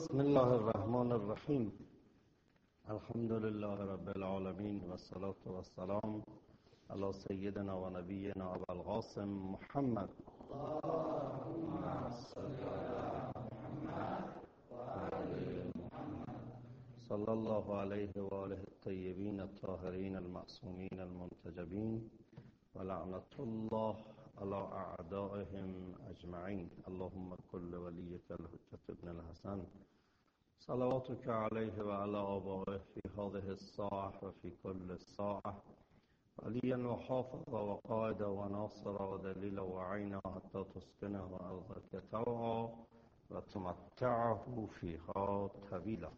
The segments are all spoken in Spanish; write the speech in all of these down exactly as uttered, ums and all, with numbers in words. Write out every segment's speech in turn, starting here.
بسم الله الرحمن الرحيم الحمد لله رب العالمين والصلاة والسلام على سيدنا ونبينا أبا القاسم محمد اللهم صل على محمد وعلى محمد صلى الله عليه وآله الطيبين الطاهرين المعصومين المنتجبين ولعنة الله على أعدائهم أجمعين. اللهم كل وليك الحجة ابن الحسن صلواتك عليه وعلى آبائه في هذه الساعة وفي كل ساعة وليا وحافظا وقائدا وناصرا ودليلا وعينا حتى تسكنه أرضك طوعا وتمتعه فيها طويلا.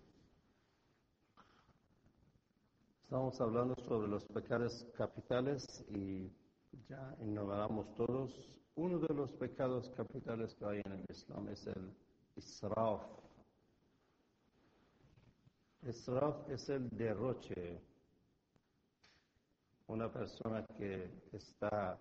Estamos hablando sobre los pecados capitales y ya enumeramos todos. Uno de los pecados capitales que hay en el Islam es el israf. Israf es el derroche. Una persona que está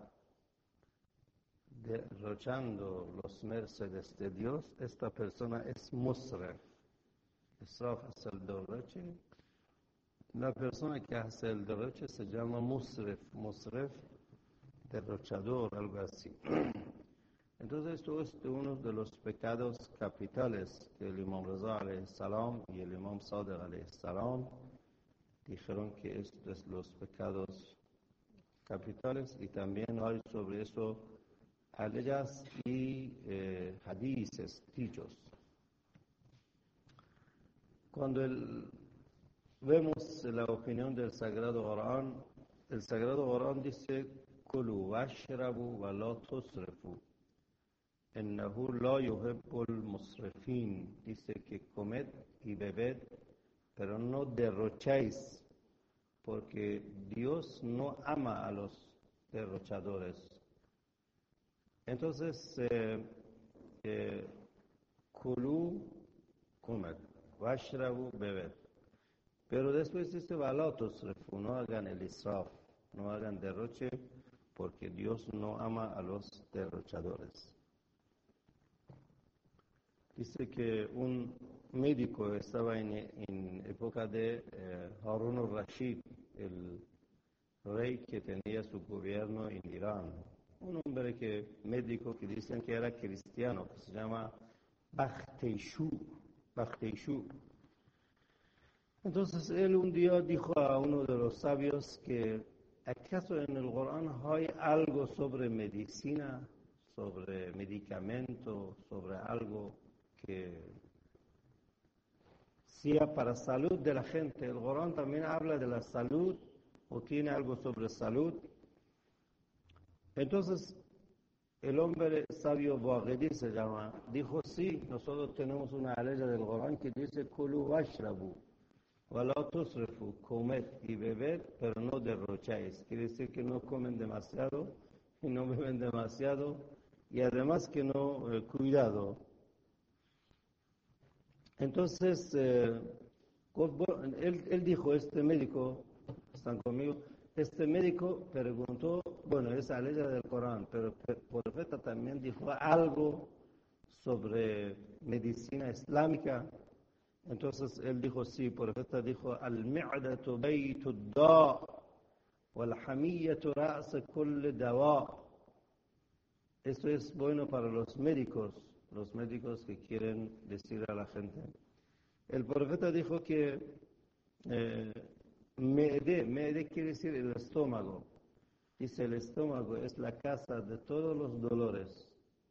derrochando los mercedes de Dios, esta persona es musref. Israf es el derroche. La persona que hace el derroche se llama musref. Musref, derrochador, algo así. Entonces esto es uno de los pecados capitales que el Imam Raza alayhi salam y el Imam Sadiq alayhi salam dijeron que estos son los pecados capitales, y también hay sobre eso aleyas y eh, hadices, dichos. Cuando el, vemos la opinión del Sagrado Corán, el Sagrado Corán dice: Kulu washrabu wa la tusrifu, innahu la yuhibbul musrifin. Dice que comed y bebed, pero no derrocháis, porque Dios no ama a los derrochadores. Entonces, eh, eh, Kulu, comed, washrabu, bebed. Pero después dice: wa la tusrifu, no hagan el israf, no hagan derroche, porque Dios no ama a los derrochadores. Dice que un médico estaba en, en época de eh, Harun al-Rashid, el rey que tenía su gobierno en Irán. Un hombre que, médico que dicen que era cristiano, que se llama Bakhteishu. Bakhteishu. Entonces él un día dijo a uno de los sabios que ¿acaso en el Corán hay algo sobre medicina, sobre medicamento, sobre algo que sea para salud de la gente? El Corán también habla de la salud o tiene algo sobre salud. Entonces el hombre sabio Baghedi se llama, dijo: sí, nosotros tenemos una ley del Corán que dice Kulu washrabu wa la tusrifu, comed y bebed, pero no derrocháis. Quiere decir que no comen demasiado y no beben demasiado, y además que no, eh, cuidado. Entonces, eh, él, él dijo, este médico, están conmigo, este médico preguntó, bueno, esa ley del Corán, pero el profeta también dijo algo sobre medicina islámica. Entonces él dijo: sí, el profeta dijo: al-mi'datu baytu ad-da' wal-hamiyatu ra's kulli dawa. Esto es bueno para los médicos, los médicos que quieren decir a la gente. El profeta dijo que eh, me'de, me'de quiere decir el estómago. Dice: el estómago es la casa de todos los dolores.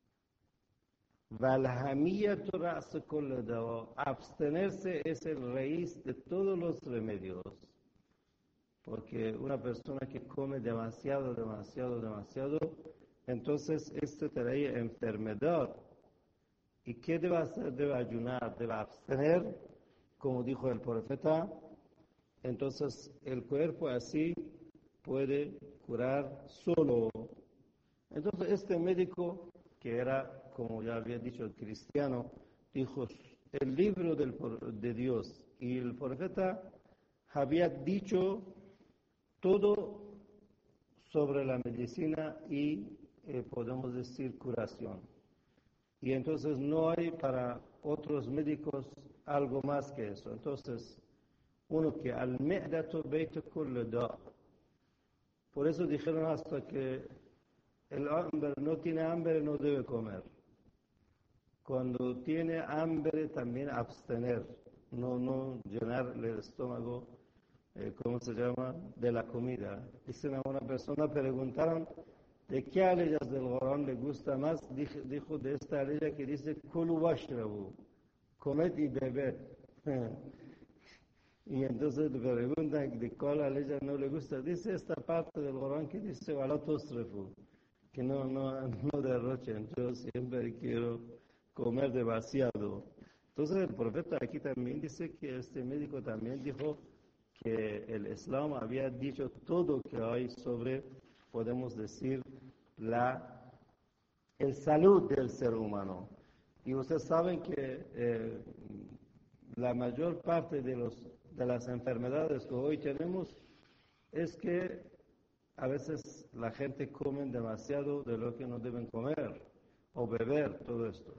Abstenerse es el raíz de todos los remedios, porque una persona que come demasiado, demasiado, demasiado, entonces esto trae enfermedad. ¿Y qué debe hacer? Debe ayunar, debe abstener, como dijo el profeta. Entonces el cuerpo así puede curar solo. Entonces este médico, que era, como ya había dicho, el cristiano, dijo: el libro del, de Dios y el profeta había dicho todo sobre la medicina y eh, podemos decir curación. Y entonces no hay para otros médicos algo más que eso. Entonces, uno que al me'datu beitu kulli da. Por eso dijeron hasta que el hambre no tiene hambre, no debe comer. Cuando tiene hambre, también abstener, no, no llenar el estómago, eh, ¿cómo se llama?, de la comida. Dicen a una persona, preguntaron, ¿de qué aleyas del Corán le gusta más? Dijo, dijo de esta aleya que dice, Kulu washrabu, comed y bebed. Y entonces le preguntan de cuál aleya no le gusta. Dice esta parte del Corán que dice, wala tusrifu, que no, no, no derrochen, yo siempre quiero comer demasiado. Entonces el profeta aquí también dice que este médico también dijo que el Islam había dicho todo que hay sobre, podemos decir, la el salud del ser humano. Y ustedes saben que eh, la mayor parte de, los, de las enfermedades que hoy tenemos es que a veces la gente come demasiado de lo que no deben comer o beber, todo esto.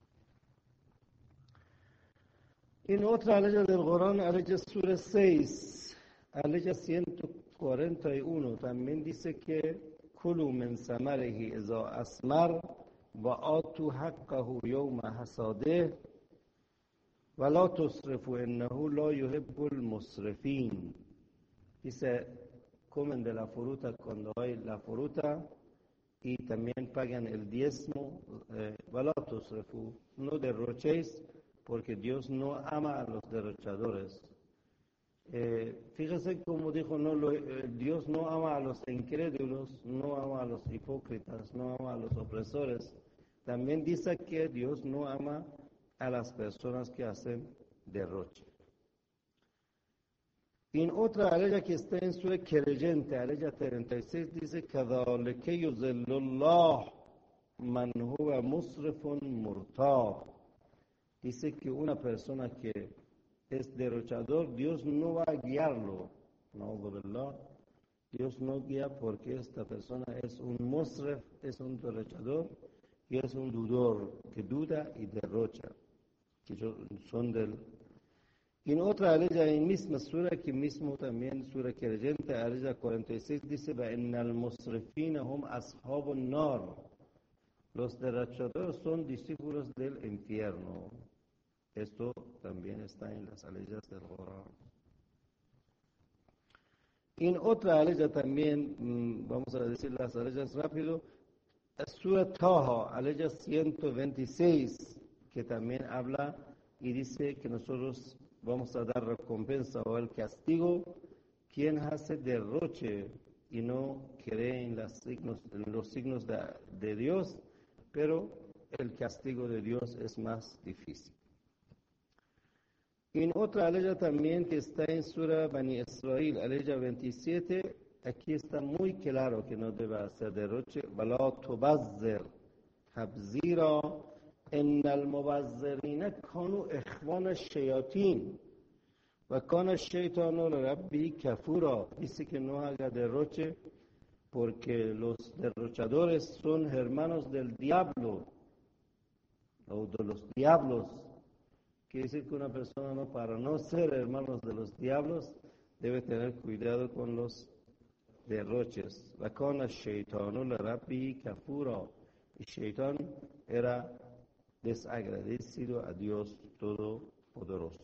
En otra aleya del Corán, aleya Sura seis, aleya ciento cuarenta y uno, también dice que Kulu min samarihi iza asmar wa atu haqqahu yawma hasadeh wa la tusrifu innahu la yuhibbul musrifin. Dice, comen de la fruta cuando hay la fruta y también pagan el diezmo, eh, wa la tusrifu, no derrochéis, porque Dios no ama a los derrochadores. Eh, fíjese como dijo, no, lo, eh, Dios no ama a los incrédulos, no ama a los hipócritas, no ama a los opresores. También dice que Dios no ama a las personas que hacen derroche. En otra aleya que está en su creyente, aleya treinta y seis, dice, كَذَلِكَ يُضِلُّ اللَّهُ مَنْ هُوَ مُسْرِفٌ مُرْتَابٌ. Dice que una persona que es derrochador, Dios no va a guiarlo. No, ¿verdad? Dios no guía porque esta persona es un musref, es un derrochador y es un dudor que duda y derrocha, que son del... Y en otra aleya, en misma sura, que mismo también sura creyente, aleya cuarenta y seis, dice, وَإِنَّ الْمُسْرِفِينَ هُمْ أَصْحَابُ النَّارِ. Los derrochadores son discípulos del infierno. Esto también está en las aleyas del Corán. En otra aleya también, vamos a decir las aleyas rápido, Sura Taha, aleya ciento veintiséis, que también habla y dice que nosotros vamos a dar recompensa o el castigo quien hace derroche y no cree en, las signos, en los signos de, de Dios, pero el castigo de Dios es más difícil. En otra aleya también que está en Sura Bani Israel, aleya veintisiete, aquí está muy claro que no debe hacer derroche. وَلَا تُبَذِّرْ تَبْذِيرًا إِنَّ الْمُبَذِّرِينَ كَانُوا إِخْوَانَ الشَّيَاطِينَ وَكَانَ الشَّيْطَانُ لِرَبِّهِ كَفُورًا. Dice que no haga derroche porque los derrochadores son hermanos del diablo o de los diablos. Quiere decir que una persona, no, para no ser hermanos de los diablos, debe tener cuidado con los derroches. وَكَانَ الشَّيْطَانُ لِرَبِّهِ كَفُورًا. Y Shaitán era desagradecido a Dios Todopoderoso.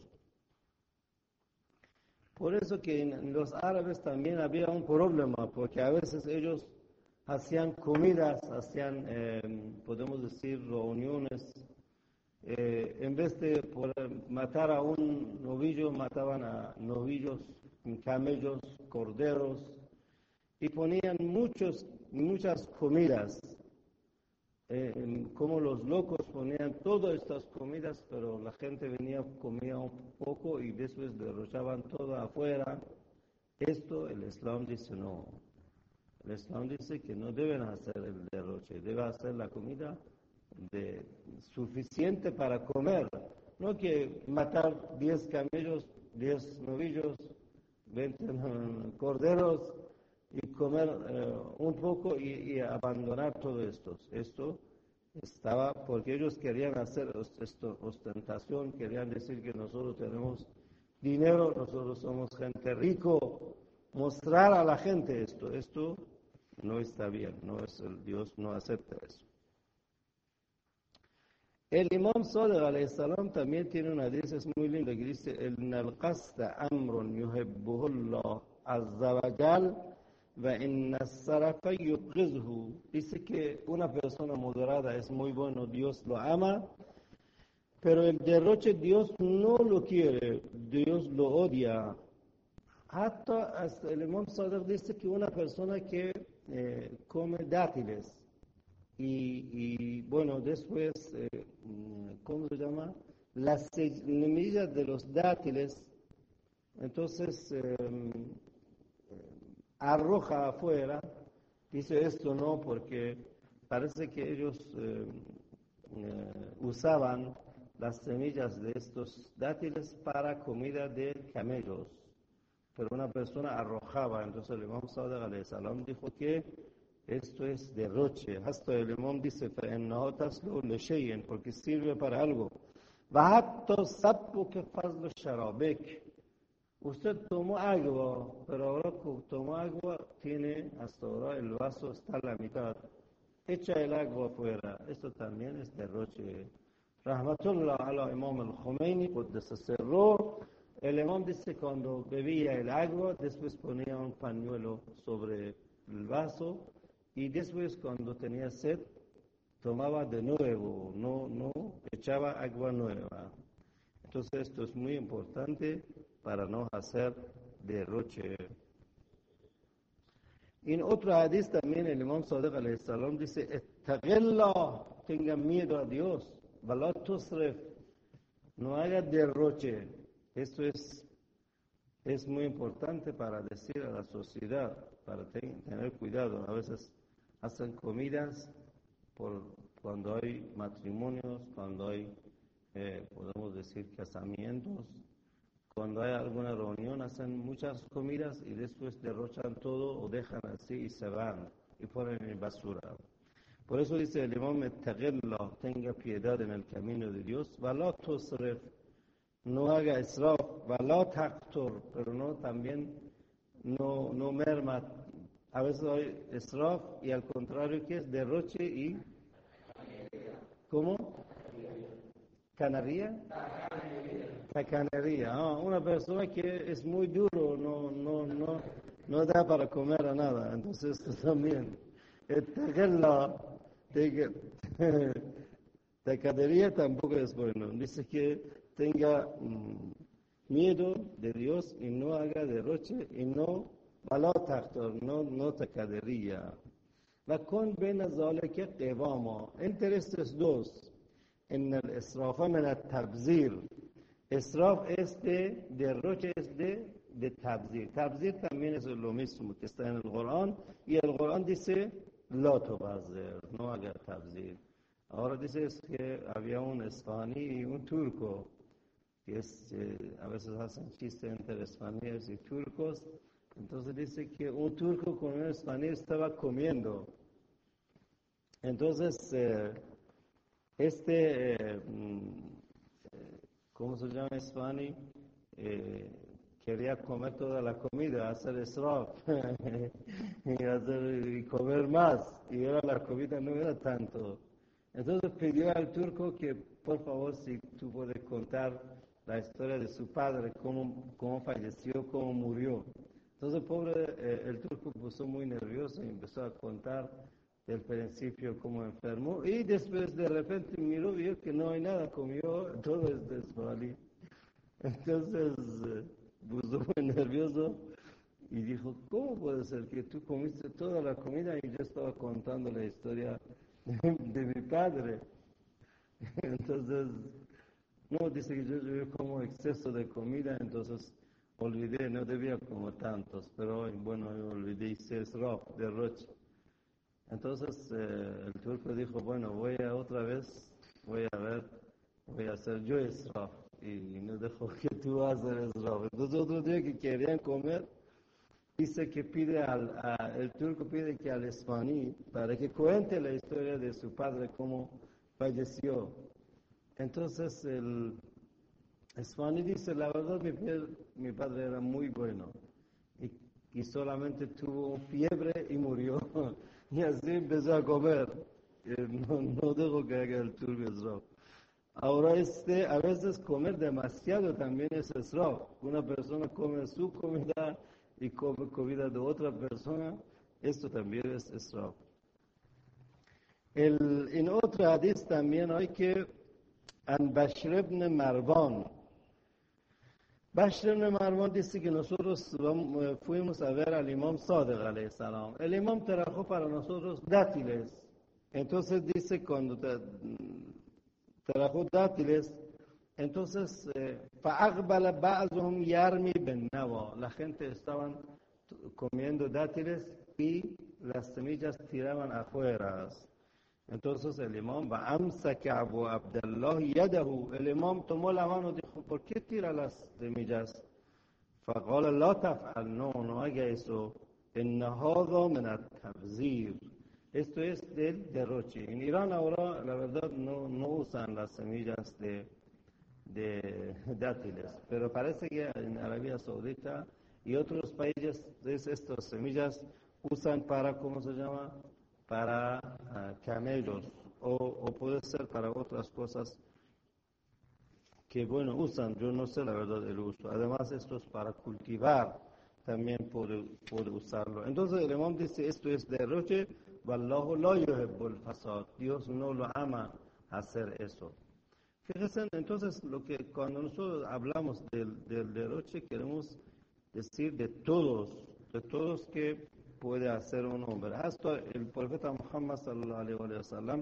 Por eso que en los árabes también había un problema, porque a veces ellos hacían comidas, hacían, eh, podemos decir, reuniones. Eh, en vez de por matar a un novillo, mataban a novillos, camellos, corderos, y ponían muchos, muchas comidas. Eh, como los locos ponían todas estas comidas, pero la gente venía, comía un poco y después derrochaban todo afuera. Esto el Islam dice no. El Islam dice que no deben hacer el derroche, debe hacer la comida de, suficiente para comer. No que matar diez camellos, diez novillos, veinte corderos y comer eh, un poco y, y abandonar todo esto. Esto Estaba, porque ellos querían hacer esto, ostentación, querían decir que nosotros tenemos dinero, nosotros somos gente rico, mostrar a la gente esto, esto no está bien, no es el Dios no acepta eso. El Imam Sadiq alayhi salam también tiene una dice muy linda que dice el al-qasda amrun yuhibbuhu Allah azza wa jal wa inna as-sarafa yuqizhu. Dice que una persona moderada es muy bueno, Dios lo ama, pero el derroche Dios no lo quiere, Dios lo odia. Hasta, hasta el Imam Sadiq dice que una persona que eh, come dátiles y, y, bueno, después, eh, ¿cómo se llama? Las semillas de los dátiles, entonces eh, arroja afuera, dice esto no, porque parece que ellos eh, eh, usaban las semillas de estos dátiles para comida de camellos, pero una persona arrojaba, entonces el Imam Sadiq alayhi salam dijo que esto es derroche. Hasta el imam dice, فَإِنَّهُ تَصْلُ لِشَيْءٍ, porque sirve para algo. وَحَتَّى صَبُّكَ فَضْلُ شَرَابِكَ. Usted tomó agua, pero ahora que tomó agua, tiene hasta ahora el vaso está a la mitad. Echa el agua afuera. Esto también es derroche. Rahmatullah ala Imam al-Khomeini, Quddasa sirruh. El imam dice cuando bebía el agua, después ponía un pañuelo sobre el vaso, y después cuando tenía sed, tomaba de nuevo, no, no echaba agua nueva. Entonces esto es muy importante para no hacer derroche. En otro hadith también el Imam Sadiq alayhi salam dice, "Ittaqillah", tenga miedo a Dios, "Wala tusrif", no haga derroche. Esto es, es muy importante para decir a la sociedad, para ten, tener cuidado. A veces hacen comidas por cuando hay matrimonios, cuando hay, eh, podemos decir, casamientos, cuando hay alguna reunión, hacen muchas comidas y después derrochan todo o dejan así y se van y ponen en basura. Por eso dice el imam, "Ittaqillah", tenga piedad en el camino de Dios, "Wala tusrif", no haga israf, "Wala taqtur", pero no también no, no merma. A veces hay israf y al contrario que es derroche y ¿cómo? ¿Canaría? Tacanería. Ah, una persona que es muy duro, no, no, no, no da para comer a nada. Entonces también. Ittaqillah, tacanería tampoco es bueno. Dice que tenga mm, miedo de Dios y no haga derroche y no balotactor, no, no tacanería. وكن بين ذلك قواما. Entre estos dos, en el israf من التبذير. Israf es de derroche, es de, de tabzir. Tabzir también es lo mismo que está en el Corán, y el Corán dice, "La tubazir", no haga tabzir. Ahora dice que había un español y un turco, que es, eh, a veces hacen chistes entre españoles y turcos. Entonces dice que un turco con un español estaba comiendo. Entonces, eh, este, eh, ¿cómo se llama en español? Eh, quería comer toda la comida, hacer israf, y, hacer, y comer más, y ahora la comida no era tanto. Entonces pidió al turco que, por favor, si tú puedes contar la historia de su padre, cómo, cómo falleció, cómo murió. Entonces, pobre, eh, el turco puso muy nervioso y empezó a contar del principio cómo enfermó, y después de repente miró y vio que no hay nada, comió, todo es desvalí. Entonces, eh, puso muy nervioso y dijo, ¿cómo puede ser que tú comiste toda la comida y yo estaba contando la historia de, de mi padre? Entonces, no, dice que yo, yo como exceso de comida, entonces olvidé, no debía comer tantos, pero bueno, yo olvidé, hice israf, derroche. Entonces eh, el turco dijo, bueno, voy a otra vez, voy a ver, voy a hacer yo israf, y no dejó que tú hagas israf. Entonces otro día que querían comer, dice que pide al, a- el turco pide que al Esfani, para que cuente la historia de su padre, cómo falleció. Entonces el Esfani dice, la verdad mi, pie- mi padre era muy bueno y, y solamente tuvo fiebre y murió. Y así empezó a comer. Eh, no, no dejo que haga el turbio israf. Ahora este, a veces comer demasiado también es israf. Una persona come su comida y come comida de otra persona, esto también es israf. El, en otro hadith también hay que an Bashr ibn Marwan. Bashr ibn Marwan dice que nosotros vamos, eh, fuimos a ver al imam Sadiq alayhi salam. El imam trajo para nosotros dátiles. Entonces dice cuando te, trajo dátiles, entonces فَأَقْبَلَ بَعْضُهُمْ يَرْمِي بِالنَّوَى. La gente estaban t- comiendo dátiles y las semillas tiraban afuera. Entonces el imam فَأَمْسَكَ أَبُو عَبْدِ اللَّهِ يَدَهُ. El imam tomó la mano y dijo, ¿por qué tira las semillas? فقال لا تفعل, no, no haga eso. إن هذا من التبذير. Esto es del derroche. En Irán ahora, la verdad, no, no usan las semillas de, de dátiles, pero parece que en Arabia Saudita y otros países estas semillas usan para, ¿cómo se llama? Para uh, camellos o, o puede ser para otras cosas que bueno, usan, yo no sé la verdad el uso. Además, esto es para cultivar, también puede, puede usarlo. Entonces el imam dice, esto es derroche, Wallahu la yuhibbul fasad. Dios no lo ama hacer eso. Fíjense, entonces, lo que cuando nosotros hablamos del, del derroche, queremos decir de todos, de todos que puede hacer un hombre. Hasta el profeta Muhammad sallallahu alaihi wa sallam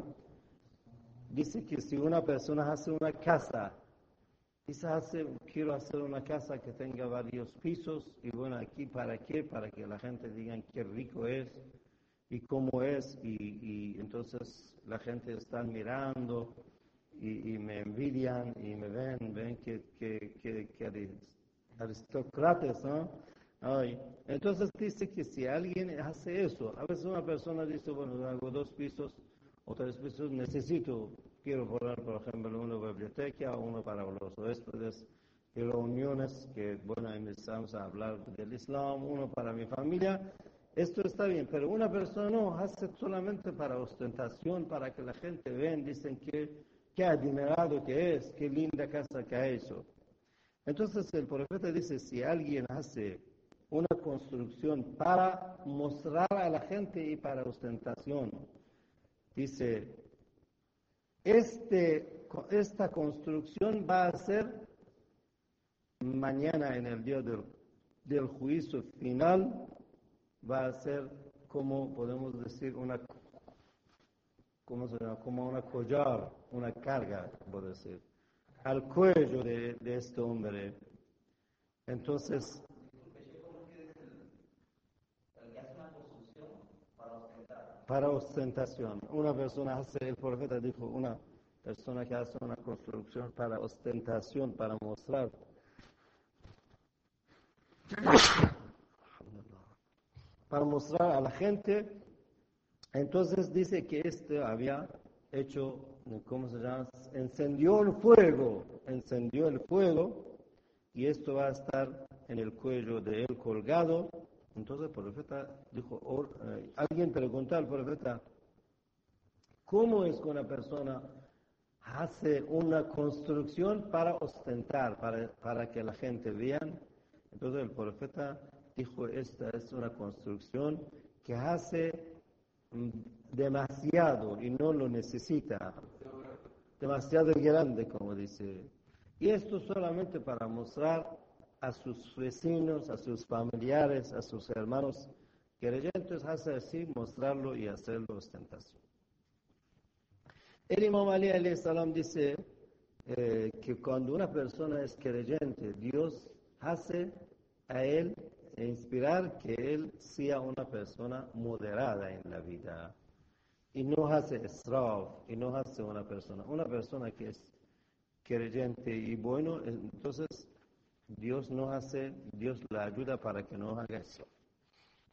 dice que si una persona hace una casa, dice, hace, quiero hacer una casa que tenga varios pisos, y bueno, aquí para qué, para que la gente diga qué rico es y cómo es, y, y entonces la gente está mirando y, y me envidian y me ven, ven que, que, que, que aristócratas, ¿no? Ay, entonces dice que si alguien hace eso, a veces una persona dice, bueno, hago dos pisos o tres pisos, necesito, quiero poner, por ejemplo, una biblioteca, uno para los huéspedes y reuniones, que, bueno, empezamos a hablar del Islam, uno para mi familia, esto está bien, pero una persona no, hace solamente para ostentación, para que la gente vea, dicen que, qué adinerado que es, qué linda casa que ha hecho. Entonces el profeta dice, si alguien hace una construcción para mostrar a la gente y para ostentación, dice, este, esta construcción va a ser mañana en el día del, del juicio final, va a ser como podemos decir una, ¿cómo se llama? Como una collar, una carga, puedo decir, al cuello de, de este hombre. Entonces, para ostentación. Una persona hace, el profeta dijo, una persona que hace una construcción para ostentación, para mostrar. Para mostrar a la gente. Entonces dice que este había hecho, ¿cómo se llama? Encendió el fuego, encendió el fuego, y esto va a estar en el cuello de él colgado. Entonces el profeta dijo, or, eh, alguien preguntó al profeta, ¿cómo es que una persona hace una construcción para ostentar, para, para que la gente vea? Entonces el profeta dijo, esta es una construcción que hace demasiado y no lo necesita, demasiado grande, como dice. Y esto solamente para mostrar a sus vecinos, a sus familiares, a sus hermanos creyentes, hace así, mostrarlo y hacerlo ostentación. El Imam Ali alayhi salam dice eh, que cuando una persona es creyente, Dios hace a él inspirar que él sea una persona moderada en la vida y no hace israf, y no hace una persona, una persona que es creyente y bueno, entonces Dios no hace, Dios la ayuda para que no haga eso.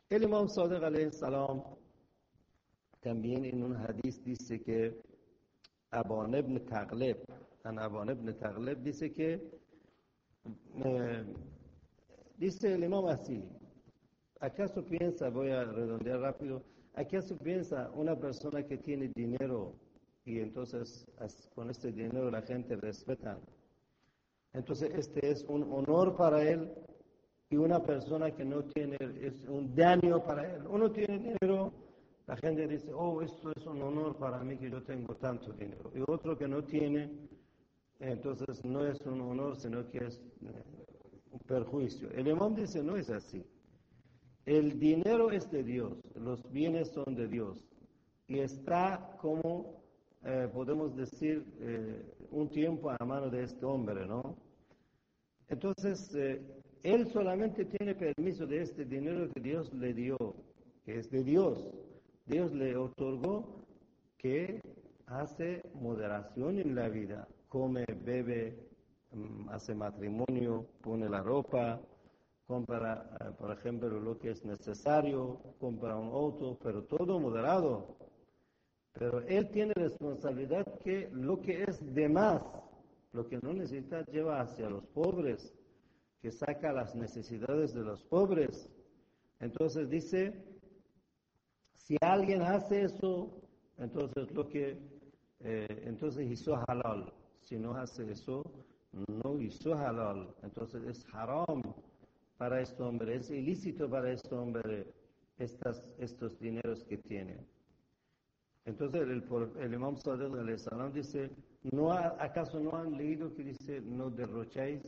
El Imam Sadiq alayhi salam también en un hadith dice que Aban ibn Taghlib, en Aban ibn Taghlib dice que, eh, dice el Imam así, ¿acaso piensa, voy a redondear rápido, acaso piensa una persona que tiene dinero y entonces con este dinero la gente respeta? Entonces este es un honor para él, y una persona que no tiene es un daño para él. Uno tiene dinero, la gente dice, oh, esto es un honor para mí que yo tengo tanto dinero. Y otro que no tiene, entonces no es un honor, sino que es un perjuicio. El imam dice, no es así. El dinero es de Dios, los bienes son de Dios. Y está como, eh, podemos decir, eh, un tiempo a la mano de este hombre, ¿no? Entonces, eh, él solamente tiene permiso de este dinero que Dios le dio, que es de Dios. Dios le otorgó que hace moderación en la vida, come, bebe, hace matrimonio, pone la ropa, compra, por ejemplo, lo que es necesario, compra un auto, pero todo moderado. Pero él tiene responsabilidad que lo que es de más, lo que no necesita, lleva hacia los pobres, que saca las necesidades de los pobres. Entonces dice, si alguien hace eso, entonces lo que, eh, entonces hizo halal. Si no hace eso, no hizo halal. Entonces es haram para este hombre, es ilícito para este hombre estas, estos dineros que tiene. Entonces el, el Imam Sadiq alayhi salam dice, ¿no ha, ¿acaso no han leído que dice, no derrocháis?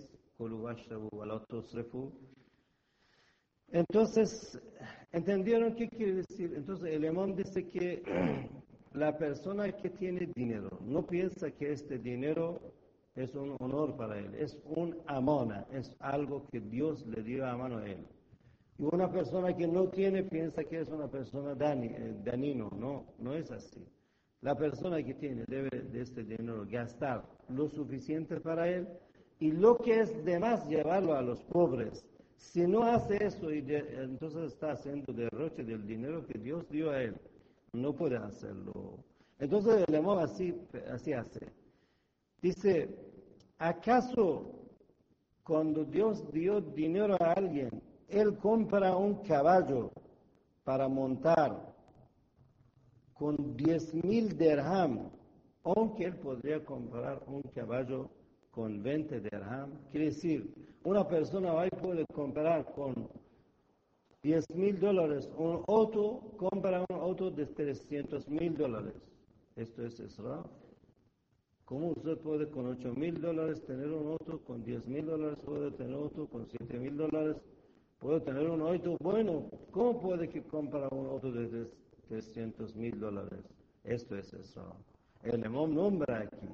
Entonces, ¿entendieron qué quiere decir? Entonces, el imam dice que la persona que tiene dinero no piensa que este dinero es un honor para él, es un amona, es algo que Dios le dio a mano a él. Y una persona que no tiene piensa que es una persona dani, eh, danino, no, no es así. La persona que tiene debe de este dinero gastar lo suficiente para él, y lo que es de más llevarlo a los pobres. Si no hace eso, y de, entonces está haciendo derroche del dinero que Dios dio a él. No puede hacerlo. Entonces el imam así, así hace. Dice, ¿acaso cuando Dios dio dinero a alguien, él compra un caballo para montar con diez mil dirham, aunque él podría comprar un caballo con veinte dirham? Quiere decir, una persona hoy puede comprar con diez mil dólares un auto, compra un auto de trescientos mil dólares. Esto es israf. ¿Cómo usted puede con ocho mil dólares tener un auto, con diez mil dólares puede tener un auto, con siete mil dólares puede tener un auto? Bueno, ¿cómo puede que compra un auto de trescientos mil dólares? Esto es israf. El imam nombra aquí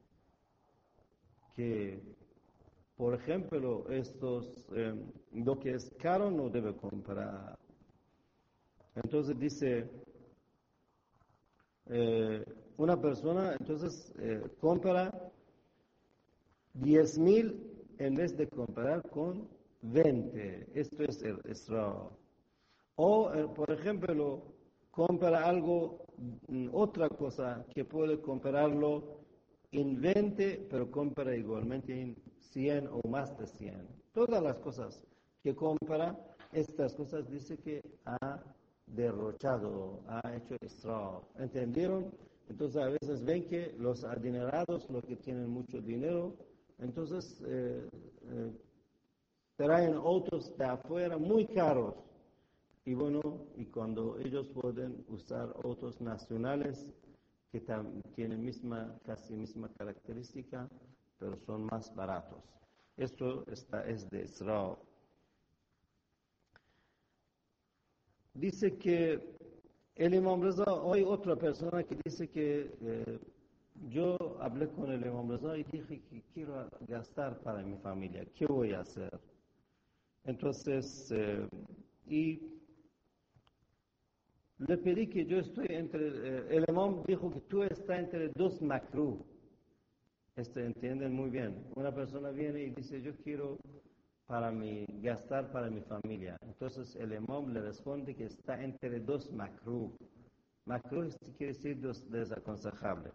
que, por ejemplo, estos, eh, lo que es caro no debe comprar. Entonces dice, eh, una persona entonces eh, compra diez mil en vez de comprar con veinte. Esto es el israf. O, eh, por ejemplo, compra algo, otra cosa que puede comprarlo en veinte, pero compra igualmente en cien o más de cien. Todas las cosas que compra, estas cosas dice que ha derrochado, ha hecho israf. ¿Entendieron? Entonces a veces ven que los adinerados, los que tienen mucho dinero, entonces eh, eh, traen autos de afuera muy caros. Y bueno, y cuando ellos pueden usar autos nacionales que tienen misma, casi misma característica, pero son más baratos. Esto está, es de israf. Dice que el Imam Reza, hay otra persona que dice que eh, yo hablé con el Imam Reza y dije que quiero gastar para mi familia, ¿qué voy a hacer? Entonces, eh, y le pedí que yo estoy entre, eh, el imam dijo que tú estás entre dos makruh. Esto entienden muy bien. Una persona viene y dice, yo quiero para mi, gastar para mi familia. Entonces el imam le responde que está entre dos makruh. Makruh quiere decir dos desaconsejable.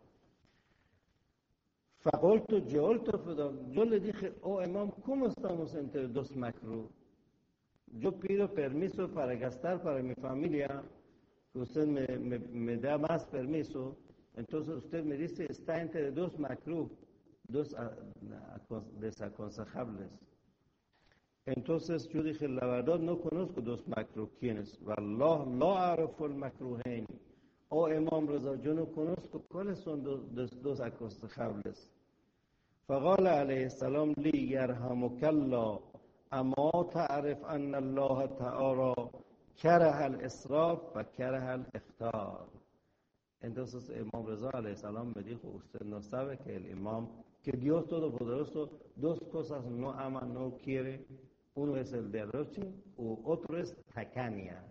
Faculto, yo, yo le dije, oh imam, ¿cómo estamos entre dos makruh? Yo pido permiso para gastar para mi familia, que usted me, me, me da más permiso, entonces usted me dice, está entre dos makruh, dos a, a, desaconsejables. Entonces yo dije, la verdad no conozco dos makruh, ¿quiénes? Wallah, no arafo el makruhain. Oh Imam Raza, yo no conozco cuáles son los dos, dos aconsejables. فقال عليه السلام لي يرحمك الله أما تعرف أن الله تعالى كره الإسراف وكره الإفطار. Entonces el Imam Raza alayhi salam me dijo, usted no sabe que el Imam, que Dios Todopoderoso, dos cosas no ama, no quiere. Uno es el derroche, u otro es tacaña.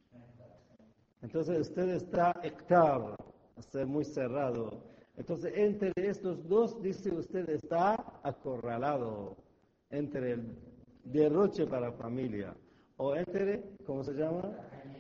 Entonces usted está hectar, está muy cerrado. Entonces entre estos dos, dice usted, está acorralado entre el derroche para familia o entre, ¿cómo se llama?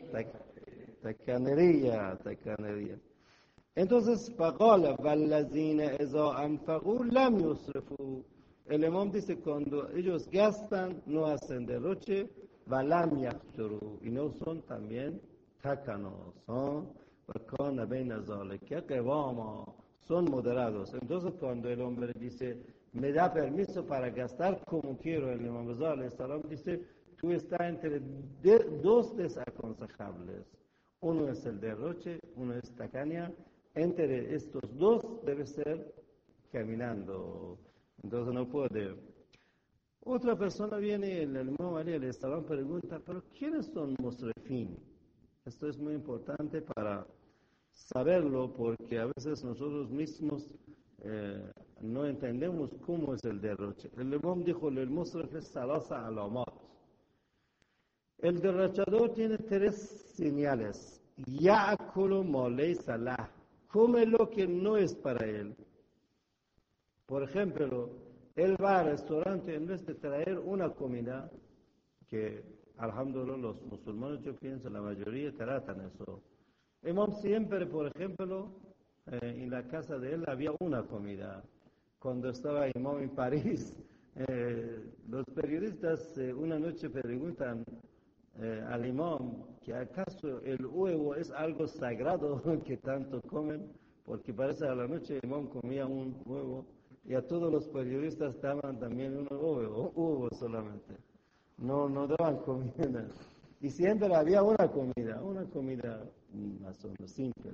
Tacanería, tacanería. Entonces, فقال والذين إذا أنفقوا لم يسرفوا. El imam dice, cuando ellos gastan, no hacen derroche, ولم يقتروا, y no son también tacanos, son وكان بين ذلك قواما, son moderados. Entonces, cuando el hombre dice, me da permiso para gastar como quiero, el imam Raza alayhi salam dice, tú estás entre de, dos desaconsejables. Uno es el derroche, uno es tacaña. Entre estos dos debe ser caminando. Entonces no puede. Otra persona viene, el imam Ali alayhi salam pregunta, pero ¿quiénes son musrifin? Esto es muy importante para saberlo porque a veces nosotros mismos eh, no entendemos cómo es el derroche. El imam dijo, el musrif es salasa alamat. El derrochador tiene tres señales. Ya'kulu ma laysa lah. Come lo que no es para él. Por ejemplo, él va al restaurante en vez de traer una comida, que alhamdulillah los musulmanes, yo pienso, la mayoría tratan eso. Imam siempre, por ejemplo, eh, en la casa de él había una comida. Cuando estaba Imam en París, eh, los periodistas eh, una noche preguntan eh, al imam que acaso el huevo es algo sagrado que tanto comen, porque parece a la noche el imam comía un huevo y a todos los periodistas daban también un huevo, huevo solamente, no, no daban comida. Y siempre había una comida, una comida más o menos simple.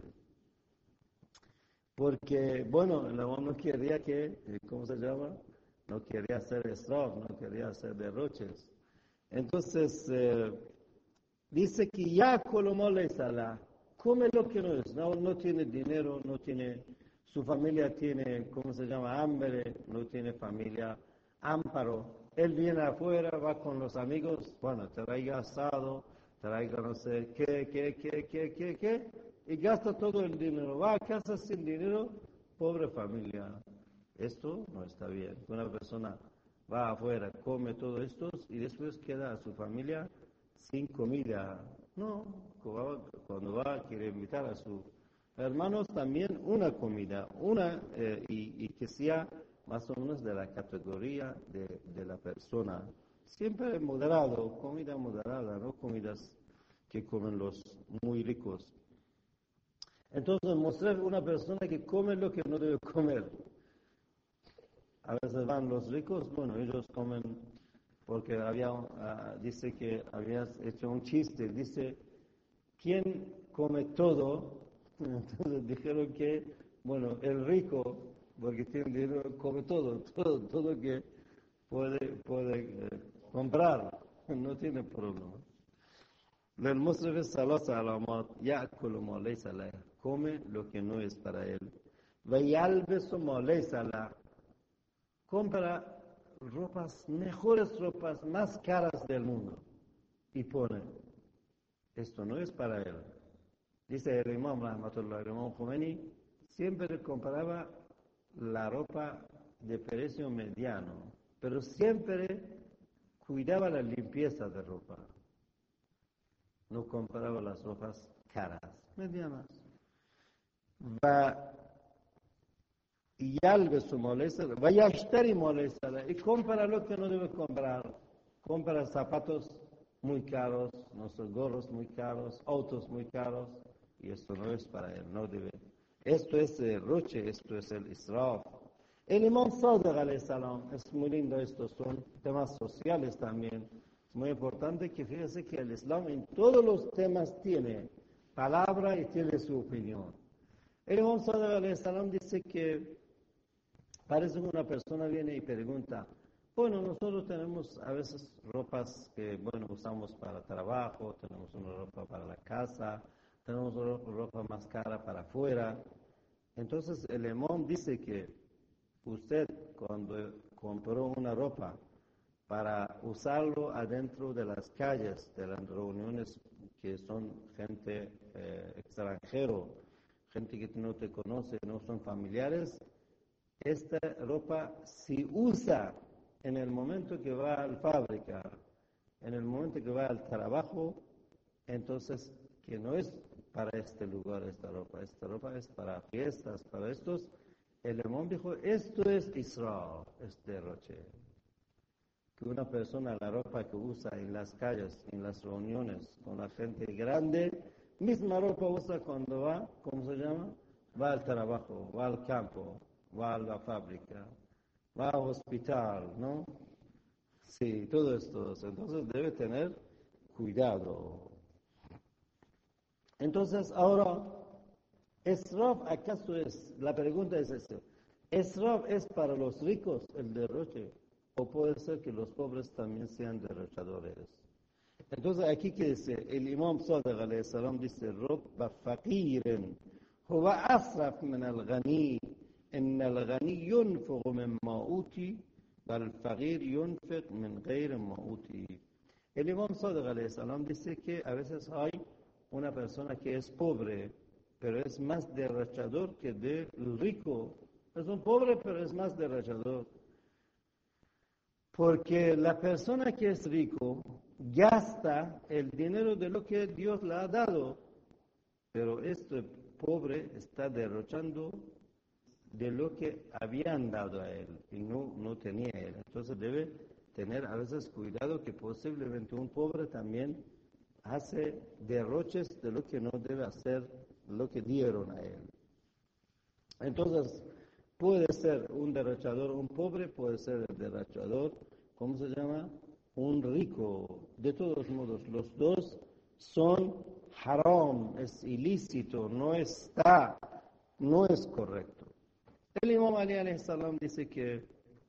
Porque, bueno, el imam no quería que, ¿cómo se llama? No quería hacer israf, no quería hacer derroches. Entonces, eh, dice que ya colomó la sala, come lo que no es, no, no tiene dinero, no tiene, su familia tiene, ¿cómo se llama? Hambre, no tiene familia, amparo. Él viene afuera, va con los amigos, bueno, traiga asado, traiga no sé qué, qué, qué, qué, qué, qué, y gasta todo el dinero. Va a casa sin dinero, pobre familia. Esto no está bien. Una persona va afuera, come todo esto y después queda a su familia sin comida. No, cuando va quiere invitar a sus hermanos también una comida, una eh, y, y que sea más o menos de la categoría de, de la persona. Siempre moderado, comida moderada, no comidas que comen los muy ricos. Entonces mostrar una persona que come lo que no debe comer. A veces van los ricos, bueno, ellos comen, porque había, uh, dice que habías hecho un chiste, dice, ¿quién come todo? Entonces dijeron que, bueno, el rico, porque tiene dinero, come todo, todo, todo que puede, puede eh, comprar, no tiene problema. El musrif es salasa alamat, ya'kulu ma laysa lahu, come lo que no es para él. Wa yalbisu ma laysa lahu, compra ropas, mejores ropas, más caras del mundo, y pone, esto no es para él. Dice el imam Rahmatullah, el imam Khomeini, siempre compraba la ropa de precio mediano, pero siempre cuidaba la limpieza de ropa. No compraba las ropas caras, medianas. Va يلبس molesta, ويشتري molesta, y compra lo que no debe comprar. Compra zapatos muy caros, nuestros gorros muy caros, autos muy caros, y esto no es para él, no debe. Esto es el roche, esto es el israf. El imam Sadiq alayhi salam, es muy lindo, estos son temas sociales también. Es muy importante que fíjese que el Islam en todos los temas tiene palabra y tiene su opinión. El imam Sadiq alayhi salam dice que parece que una persona viene y pregunta, bueno, nosotros tenemos a veces ropas que, bueno, usamos para trabajo, tenemos una ropa para la casa, tenemos ropa más cara para afuera. Entonces el imam dice que usted cuando compró una ropa para usarlo adentro de las calles, de las reuniones que son gente eh, extranjero, gente que no te conoce, no son familiares, esta ropa si usa en el momento que va a la fábrica, en el momento que va al trabajo, entonces que no es para este lugar esta ropa, esta ropa es para fiestas, para estos. El imam dijo, esto es israf, es derroche. Que una persona la ropa que usa en las calles, en las reuniones con la gente grande, misma ropa usa cuando va, ¿cómo se llama? Va al trabajo, va al campo, va a la fábrica, va al hospital, ¿no? Sí, todo esto. Entonces debe tener cuidado. Entonces ahora, ¿israf acaso es? La pregunta es esta. ¿Israf es para los ricos el derroche? ¿O puede ser que los pobres también sean derrochadores? Entonces aquí que dice, el imam Sadiq alayhi salam dice, رب فقير هو أسرف من الغني إن الغني ينفق مما أوتي والفقير ينفق من غير ما أوتي. El imam Sadiq alayhi salam dice que a veces hay una persona que es pobre, pero es más derrochador que del rico. Es un pobre, pero es más derrochador. Porque la persona que es rico gasta el dinero de lo que Dios le ha dado, pero este pobre está derrochando de lo que habían dado a él y no, no tenía él. Entonces debe tener a veces cuidado que posiblemente un pobre también hace derroches de lo que no debe hacer, lo que dieron a él. Entonces, puede ser un derrochador, un pobre, puede ser el derrochador, ¿cómo se llama? Un rico. De todos modos, los dos son haram, es ilícito, no está, no es correcto. El imam Ali alayhi salam dice que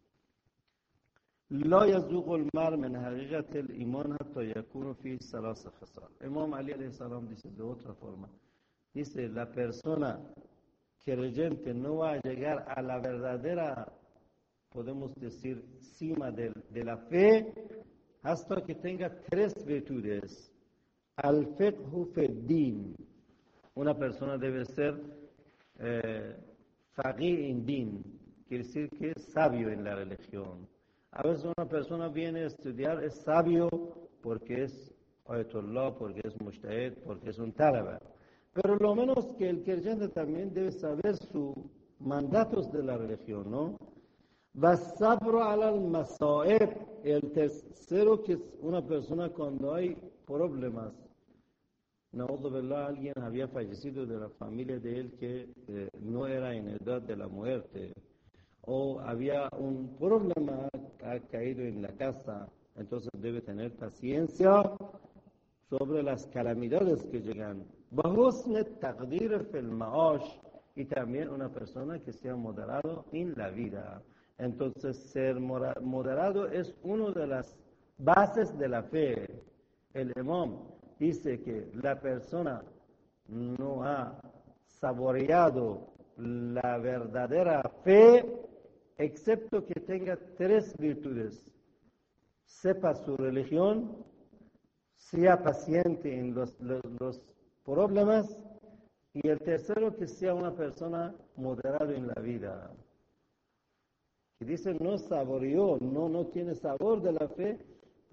لا يذوق المرء من حقيقة الإيمان حتى يكون فيه ثلاث خصال. Imam Ali alayhi salam dice de otra forma, dice la persona creyente no va a llegar a la verdadera, podemos decir, cima de, de la fe hasta que tenga tres virtudes. Al-fiqhu fi-din. Una persona debe ser eh, faqih en din, quiere decir que es sabio en la religión. A veces una persona viene a estudiar, es sabio porque es ayatollah, porque es mujtahid, porque es un talaba. Pero lo menos que el creyente también debe saber sus mandatos de la religión, ¿no? Vasabro al masaib, el tercero que es una persona cuando hay problemas. Na'udhu billah, alguien había fallecido de la familia de él que eh, no era en edad de la muerte. O había un problema que ha caído en la casa, entonces debe tener paciencia sobre las calamidades que llegan. وحسن التقدير في المعاش, y también una persona que sea moderado en la vida. Entonces ser moderado es una de las bases de la fe. El imam dice que la persona no ha saboreado la verdadera fe excepto que tenga tres virtudes: sepa su religión, sea paciente en los, los, los problemas, y el tercero que sea una persona moderada en la vida. Que dice no saboreó, no, no tiene sabor de la fe